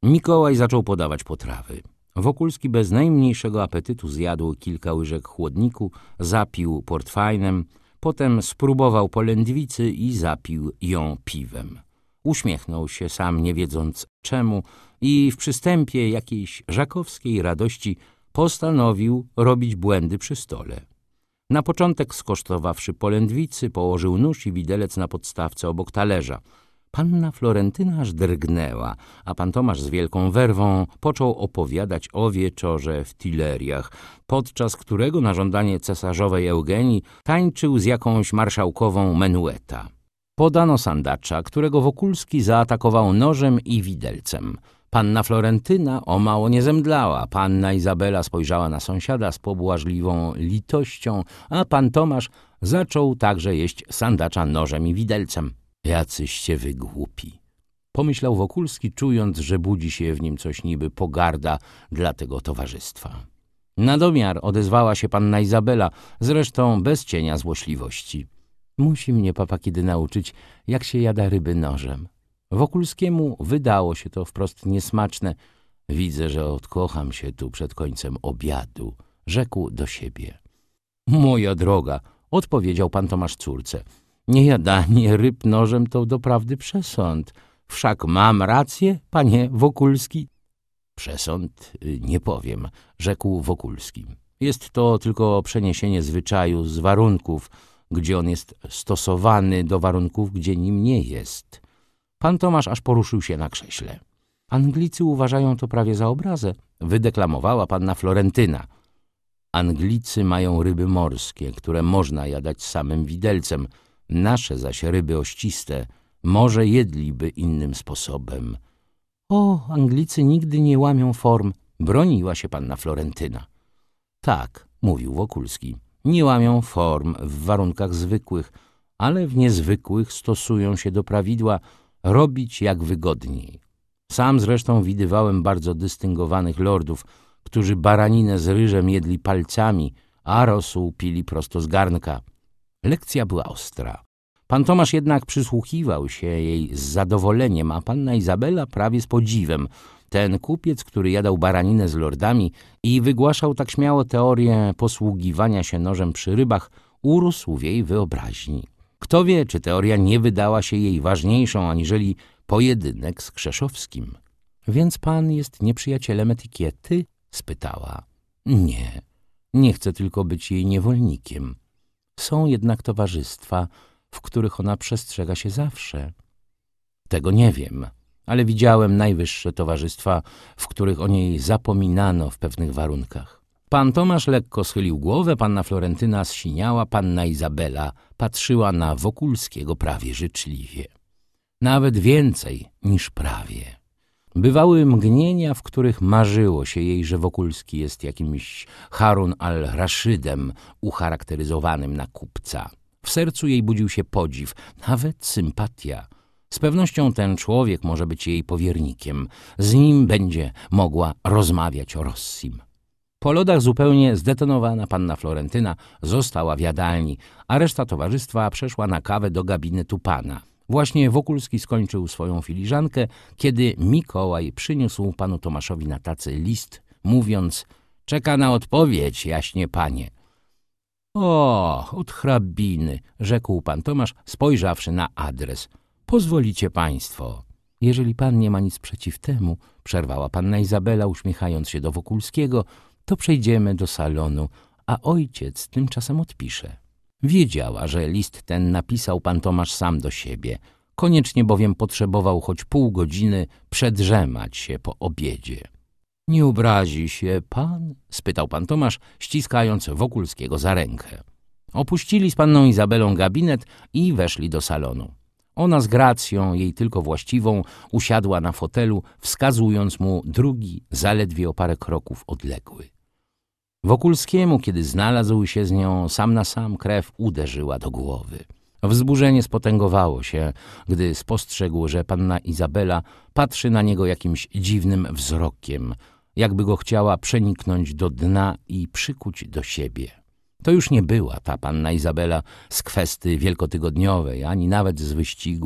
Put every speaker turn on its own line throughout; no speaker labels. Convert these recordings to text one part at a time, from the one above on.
Mikołaj zaczął podawać potrawy. Wokulski bez najmniejszego apetytu zjadł kilka łyżek chłodniku, zapił portwejnem, potem spróbował polędwicy i zapił ją piwem. Uśmiechnął się sam nie wiedząc czemu i w przystępie jakiejś żakowskiej radości postanowił robić błędy przy stole. Na początek, skosztowawszy polędwicy, położył nóż i widelec na podstawce obok talerza. Panna Florentyna aż drgnęła, a pan Tomasz z wielką werwą począł opowiadać o wieczorze w Tileriach, podczas którego na żądanie cesarzowej Eugenii tańczył z jakąś marszałkową menueta. Podano sandacza, którego Wokulski zaatakował nożem i widelcem. Panna Florentyna o mało nie zemdlała, panna Izabela spojrzała na sąsiada z pobłażliwą litością, a pan Tomasz zaczął także jeść sandacza nożem i widelcem. Jacyście wy głupi, pomyślał Wokulski, czując, że budzi się w nim coś niby pogarda dla tego towarzystwa. Na domiar odezwała się panna Izabela, zresztą bez cienia złośliwości. Musi mnie papa kiedy nauczyć, jak się jada ryby nożem. Wokulskiemu wydało się to wprost niesmaczne. Widzę, że odkocham się tu przed końcem obiadu, rzekł do siebie. Moja droga, odpowiedział pan Tomasz córce, niejadanie ryb nożem to doprawdy przesąd. Wszak mam rację, panie Wokulski? Przesąd nie powiem, rzekł Wokulski. Jest to tylko przeniesienie zwyczaju z warunków, gdzie on jest stosowany, do warunków, gdzie nim nie jest. Pan Tomasz aż poruszył się na krześle. Anglicy uważają to prawie za obrazę, wydeklamowała panna Florentyna. Anglicy mają ryby morskie, które można jadać samym widelcem. Nasze zaś ryby ościste może jedliby innym sposobem. O, Anglicy nigdy nie łamią form, broniła się panna Florentyna. Tak, mówił Wokulski, nie łamią form w warunkach zwykłych, ale w niezwykłych stosują się do prawidła robić jak wygodniej. Sam zresztą widywałem bardzo dystyngowanych lordów, którzy baraninę z ryżem jedli palcami, a rosół pili prosto z garnka. Lekcja była ostra. Pan Tomasz jednak przysłuchiwał się jej z zadowoleniem, a panna Izabela prawie z podziwem. Ten kupiec, który jadał baraninę z lordami i wygłaszał tak śmiało teorię posługiwania się nożem przy rybach, urósł w jej wyobraźni. Kto wie, czy teoria nie wydała się jej ważniejszą aniżeli pojedynek z Krzeszowskim. Więc pan jest nieprzyjacielem etykiety? Spytała. Nie, nie chcę tylko być jej niewolnikiem. Są jednak towarzystwa, w których ona przestrzega się zawsze. Tego nie wiem, ale widziałem najwyższe towarzystwa, w których o niej zapominano w pewnych warunkach. Pan Tomasz lekko schylił głowę, panna Florentyna zsiniała, panna Izabela patrzyła na Wokulskiego prawie życzliwie. Nawet więcej niż prawie. Bywały mgnienia, w których marzyło się jej, że Wokulski jest jakimś Harun al-Raszydem ucharakteryzowanym na kupca. W sercu jej budził się podziw, nawet sympatia. Z pewnością ten człowiek może być jej powiernikiem. Z nim będzie mogła rozmawiać o Rossim. Po lodach zupełnie zdetonowana panna Florentyna została w jadalni, a reszta towarzystwa przeszła na kawę do gabinetu pana. Właśnie Wokulski skończył swoją filiżankę, kiedy Mikołaj przyniósł panu Tomaszowi na tacy list, mówiąc: czeka na odpowiedź, jaśnie panie. O, od hrabiny, rzekł pan Tomasz, spojrzawszy na adres. Pozwolicie państwo. Jeżeli pan nie ma nic przeciw temu, przerwała panna Izabela, uśmiechając się do Wokulskiego, to przejdziemy do salonu, a ojciec tymczasem odpisze. Wiedziała, że list ten napisał pan Tomasz sam do siebie. Koniecznie bowiem potrzebował choć pół godziny przedrzemać się po obiedzie. Nie obrazi się pan? Spytał pan Tomasz, ściskając Wokulskiego za rękę. Opuścili z panną Izabelą gabinet i weszli do salonu. Ona z gracją, jej tylko właściwą, usiadła na fotelu, wskazując mu drugi, zaledwie o parę kroków odległy. Wokulskiemu, kiedy znalazł się z nią sam na sam, krew uderzyła do głowy. Wzburzenie spotęgowało się, gdy spostrzegł, że panna Izabela patrzy na niego jakimś dziwnym wzrokiem, jakby go chciała przeniknąć do dna i przykuć do siebie. To już nie była ta panna Izabela z kwesty wielkotygodniowej, ani nawet z wyścigów.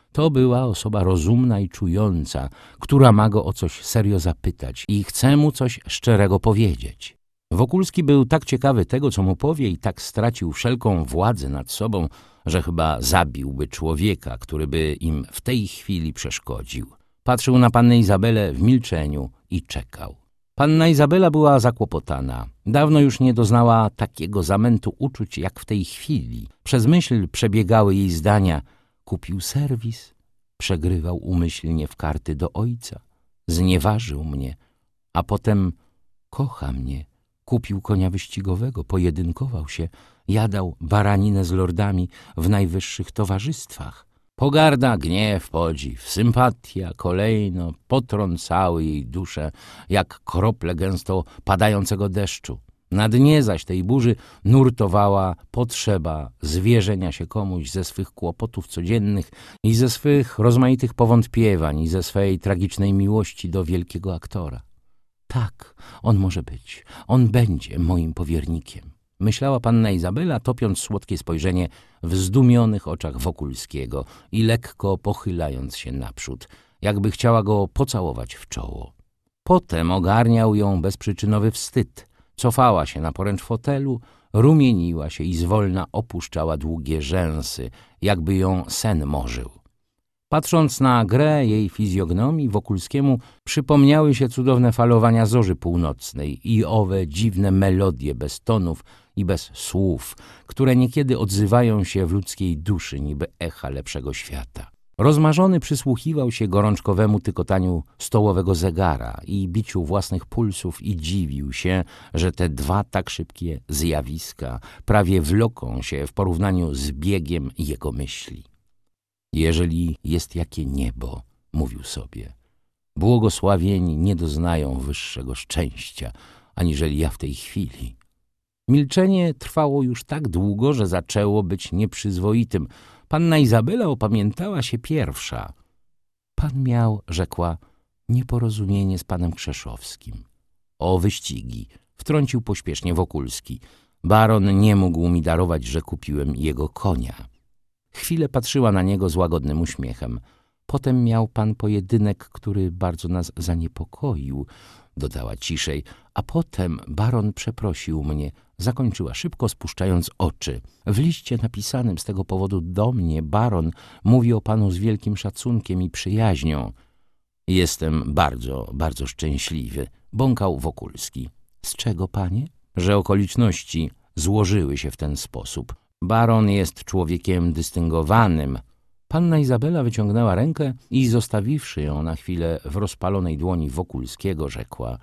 To była osoba rozumna i czująca, która ma go o coś serio zapytać i chce mu coś szczerego powiedzieć. Wokulski był tak ciekawy tego, co mu powie i tak stracił wszelką władzę nad sobą, że chyba zabiłby człowieka, który by im w tej chwili przeszkodził. Patrzył na pannę Izabelę w milczeniu i czekał. Panna Izabela była zakłopotana. Dawno już nie doznała takiego zamętu uczuć jak w tej chwili. Przez myśl przebiegały jej zdania: kupił serwis, przegrywał umyślnie w karty do ojca, znieważył mnie, a potem kocha mnie, kupił konia wyścigowego, pojedynkował się, jadał baraninę z lordami w najwyższych towarzystwach. Pogarda, gniew, podziw, sympatia kolejno potrącały jej duszę jak krople gęsto padającego deszczu. Na dnie zaś tej burzy nurtowała potrzeba zwierzenia się komuś ze swych kłopotów codziennych i ze swych rozmaitych powątpiewań i ze swej tragicznej miłości do wielkiego aktora. Tak, on może być, on będzie moim powiernikiem, myślała panna Izabela, topiąc słodkie spojrzenie w zdumionych oczach Wokulskiego i lekko pochylając się naprzód, jakby chciała go pocałować w czoło. Potem ogarniał ją bezprzyczynowy wstyd. Cofała się na poręcz fotelu, rumieniła się i zwolna opuszczała długie rzęsy, jakby ją sen morzył. Patrząc na grę jej fizjognomii, Wokulskiemu przypomniały się cudowne falowania zorzy północnej i owe dziwne melodie bez tonów i bez słów, które niekiedy odzywają się w ludzkiej duszy niby echa lepszego świata. Rozmarzony przysłuchiwał się gorączkowemu tykotaniu stołowego zegara i biciu własnych pulsów i dziwił się, że te dwa tak szybkie zjawiska prawie wloką się w porównaniu z biegiem jego myśli. Jeżeli jest jakie niebo, mówił sobie, błogosławieni nie doznają wyższego szczęścia, aniżeli ja w tej chwili. Milczenie trwało już tak długo, że zaczęło być nieprzyzwoitym. Panna Izabela opamiętała się pierwsza. Pan miał, rzekła, nieporozumienie z panem Krzeszowskim. O wyścigi, wtrącił pośpiesznie Wokulski. Baron nie mógł mi darować, że kupiłem jego konia. Chwilę patrzyła na niego z łagodnym uśmiechem. Potem miał pan pojedynek, który bardzo nas zaniepokoił, dodała ciszej, a potem baron przeprosił mnie, zakończyła szybko, spuszczając oczy. W liście napisanym z tego powodu do mnie baron mówi o panu z wielkim szacunkiem i przyjaźnią. Jestem bardzo, bardzo szczęśliwy, bąkał Wokulski. Z czego, panie? Że okoliczności złożyły się w ten sposób. Baron jest człowiekiem dystyngowanym. Panna Izabela wyciągnęła rękę i zostawiwszy ją na chwilę w rozpalonej dłoni Wokulskiego, rzekła: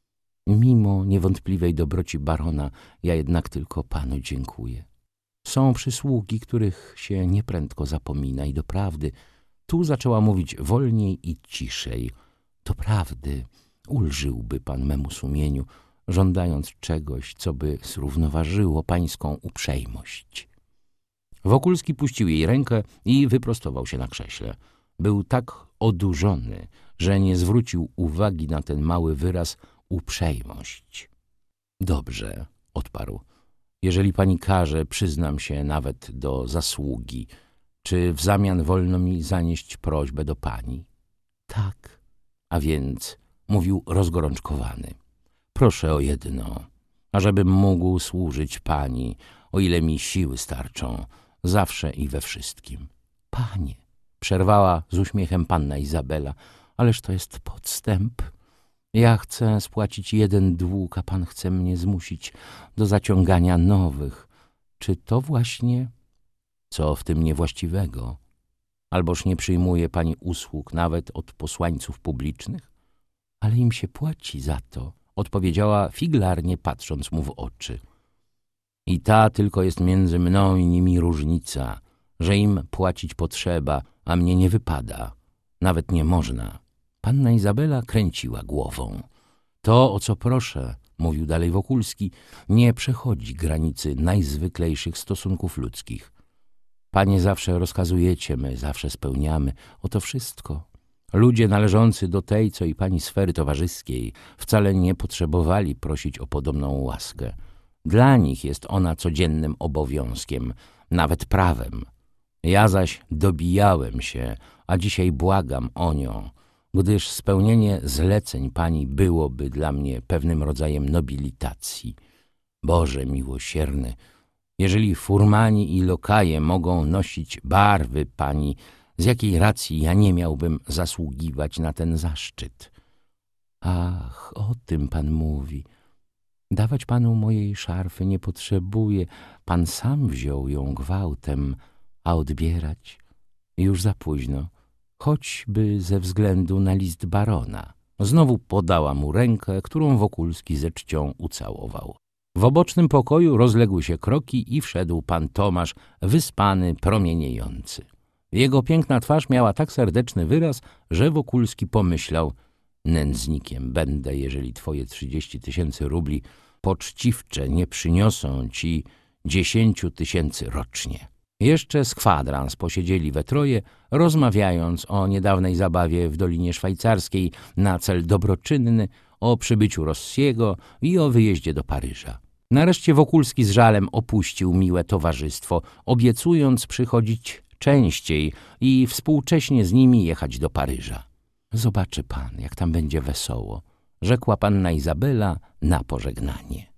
mimo niewątpliwej dobroci barona, ja jednak tylko panu dziękuję. Są przysługi, których się nieprędko zapomina i doprawdy, tu zaczęła mówić wolniej i ciszej, doprawdy ulżyłby pan memu sumieniu, żądając czegoś, co by zrównoważyło pańską uprzejmość. Wokulski puścił jej rękę i wyprostował się na krześle. Był tak odurzony, że nie zwrócił uwagi na ten mały wyraz uprzejmość. Dobrze, odparł. Jeżeli pani każe, przyznam się nawet do zasługi. Czy w zamian wolno mi zanieść prośbę do pani? Tak. A więc, mówił rozgorączkowany, proszę o jedno, ażebym mógł służyć pani, o ile mi siły starczą, zawsze i we wszystkim. Panie, przerwała z uśmiechem panna Izabela, ależ to jest podstęp. Ja chcę spłacić jeden dług, a pan chce mnie zmusić do zaciągania nowych. Czy to właśnie? Co w tym niewłaściwego? Alboż nie przyjmuje pani usług nawet od posłańców publicznych? Ale im się płaci za to, odpowiedziała figlarnie, patrząc mu w oczy. I ta tylko jest między mną i nimi różnica, że im płacić potrzeba, a mnie nie wypada, nawet nie można. Panna Izabela kręciła głową. To, o co proszę, mówił dalej Wokulski, nie przechodzi granicy najzwyklejszych stosunków ludzkich. Panie zawsze rozkazujecie, my zawsze spełniamy. Oto wszystko. Ludzie należący do tej, co i pani sfery towarzyskiej wcale nie potrzebowali prosić o podobną łaskę. Dla nich jest ona codziennym obowiązkiem, nawet prawem. Ja zaś dobijałem się, a dzisiaj błagam o nią, gdyż spełnienie zleceń pani byłoby dla mnie pewnym rodzajem nobilitacji. Boże miłosierny, jeżeli furmani i lokaje mogą nosić barwy pani, z jakiej racji ja nie miałbym zasługiwać na ten zaszczyt? Ach, o tym pan mówi. Dawać panu mojej szarfy nie potrzebuję. Pan sam wziął ją gwałtem, a odbierać już za późno, choćby ze względu na list barona. Znowu podała mu rękę, którą Wokulski ze czcią ucałował. W obocznym pokoju rozległy się kroki i wszedł pan Tomasz, wyspany, promieniejący. Jego piękna twarz miała tak serdeczny wyraz, że Wokulski pomyślał: nędznikiem będę, jeżeli twoje 30 000 rubli poczciwcze nie przyniosą ci 10 000 rocznie. Jeszcze z kwadrans posiedzieli we troje, rozmawiając o niedawnej zabawie w Dolinie Szwajcarskiej na cel dobroczynny, o przybyciu Rossiego i o wyjeździe do Paryża. Nareszcie Wokulski z żalem opuścił miłe towarzystwo, obiecując przychodzić częściej i współcześnie z nimi jechać do Paryża. Zobaczy pan, jak tam będzie wesoło, rzekła panna Izabela na pożegnanie.